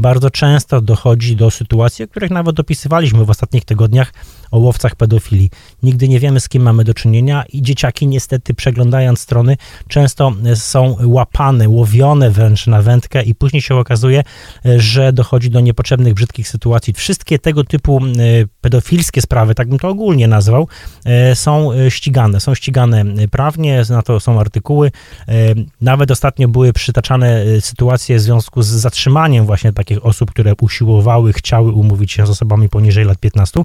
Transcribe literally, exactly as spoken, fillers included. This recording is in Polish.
bardzo często dochodzi do sytuacji, o których nawet dopisywaliśmy w ostatnich tygodniach, o łowcach pedofilii. Nigdy nie wiemy, z kim mamy do czynienia i dzieciaki niestety, przeglądając strony, często są łapane, łowione wręcz na wędkę i później się okazuje, że dochodzi do niepotrzebnych, brzydkich sytuacji. Wszystkie tego typu pedofilskie sprawy, tak bym to ogólnie nazwał, są ścigane. Są ścigane prawnie, na to są artykuły. Nawet ostatnio były przytaczane sytuacje w związku z zatrzymaniem właśnie takich osób, które usiłowały, chciały umówić się z osobami poniżej lat piętnastu.